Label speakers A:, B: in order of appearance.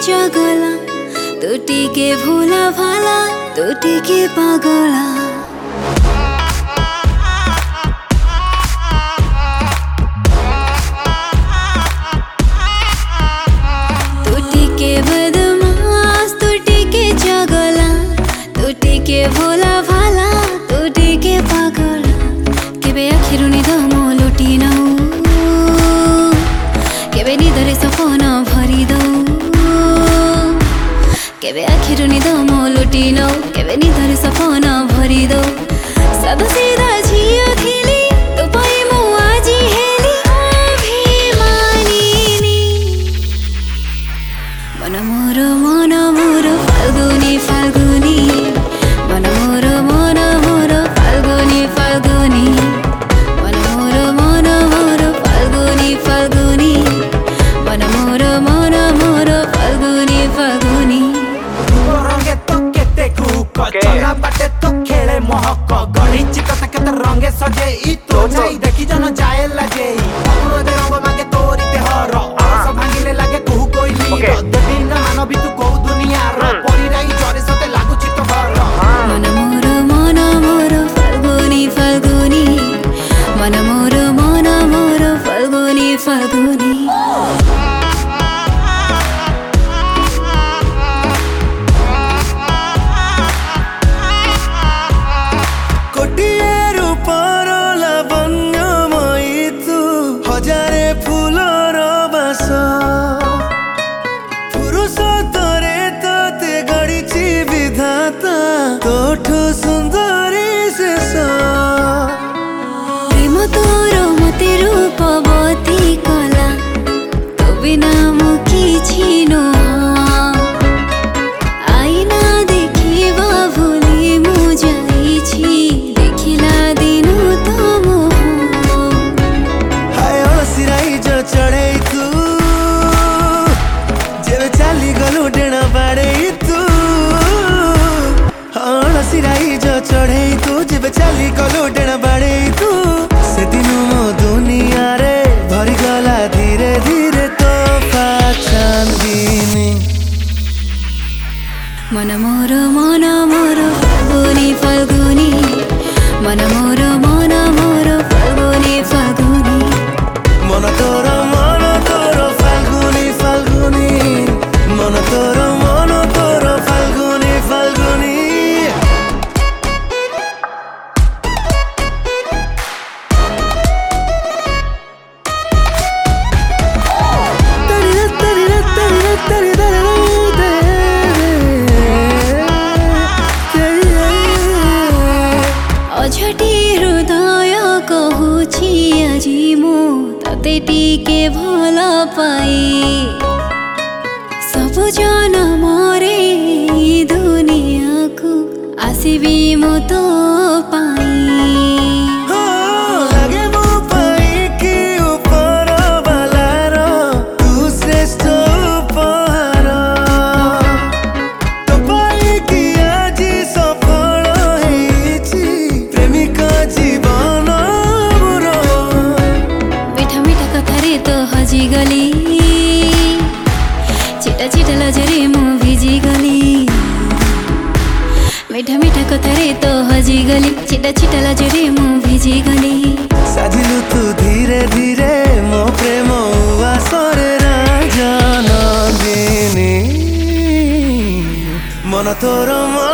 A: चगला तू टिके भोला भाला तू टिके पागला तू टिके बदमाश तू टिके चगला तू टिके भोला भाला तू टिके पागला केबे आखिरु निद मो लुटी नौ केबे निदरे सपना भरी दौ केबे आखिरु निद मो लुटी नौ केबे निदरे सपना भरी दौ सादा सीधा झियो थिली तो पाइ मो आजी हेली अभिमानिनी मन मोर फाल्गुनी फाल्गुनी मन मोर फाल्गुनी फाल्गुनी मन मोर फाल्गुनी फाल्गुनी मन मोर फाल्गुनी फाल्गुनी
B: रंगे तो केते कुक चला बाटे तो खेले महक गणी चिकता केते रंगे सजे ई तो जाई देखि जन जाए लागे अपनो दे रंग मागे तोरी देहर आस भांगिले लागे कहू कोइली देवी न मानवी तू को दुनिया रो परिराई जरे सते लागु चित भर
A: मन मोर फाल्गुनी फाल्गुनी मन मोर फाल्गुनी फाल्गुनी प्रेम तोर मते रूपवती कला तो बिना मु किछि आईना देखिबा भूली मु जाइछि देखिला दिनु तम
C: हाय सिराई जो चढ़े तू जेबे चाली गलु डेणा बाड़े तू सिराई जो चढ़े तू जेबे चाली गलु डेणा बाड़े तू से दिनु मो दुनिया रे भरी गला धीरे धीरे तो चांदनी
A: मन मोर फाल्गुनी फाल्गुनी मन मोर फाल्गुनी फाल्गुनी
C: मन तोर फाल्गुनी फाल्गुनी मन तोर फाल्गुनी फाल्गुनी
A: अझटी हृदय कहुछि आजी मु तते टिके भल पाई सब जन मरे दुनिया को आसीबी मु तो पाई हजी गली चिटा चिटा लजरे मु भिजी गली मीठा मीठा कथारे तो हजी गली चिटा चिटा लजरे मु भिजी गली
C: साजिलु तू धीरे धीरे मो प्रेम उवासरे राजन दिनी मन तोर